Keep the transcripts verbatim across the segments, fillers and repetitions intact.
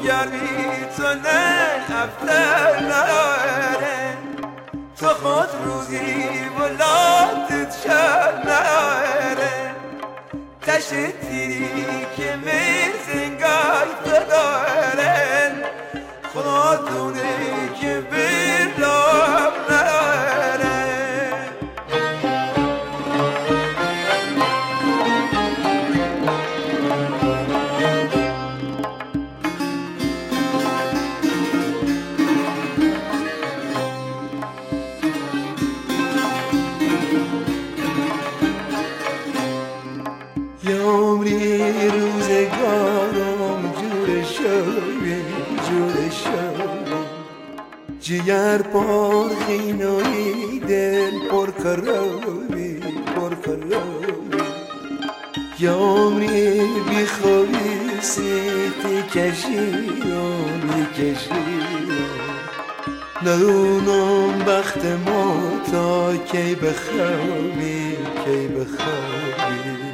گرمی تو نه افتر ناره تو خود روزی ولادت شد ناره تشت تیری که میزنگای تو دارن خدا دونه که بلاب ناره یه عمری روزگارم جور شوی جور شوی جگر پر خینوی دل پر کروی پر کروی یه عمری بی خوبی سیتی کشیدم کشیدم ندونم بخت ما تا کی بخوابی کی بخوابی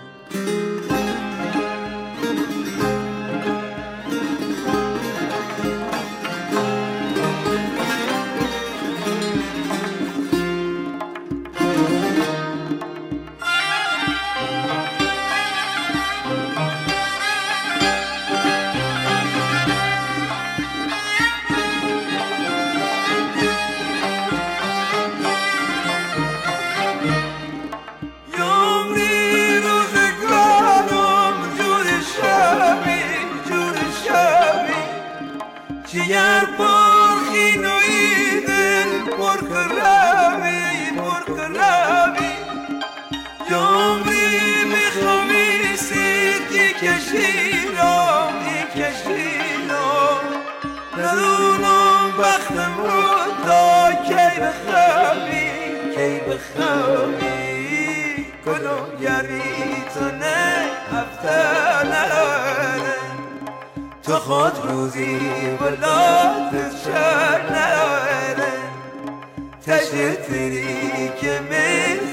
جگر پر خینوی دل پر کرامی پر کرامی یا عمری میخوامی سیتی کشیدم ای کشیدم ندونم بختم رو تا کی بخوابی کی بخوابی کنم گرمی تو نه افتر ناره تو خود روزی ولادت شد ناره تشت تیری که میز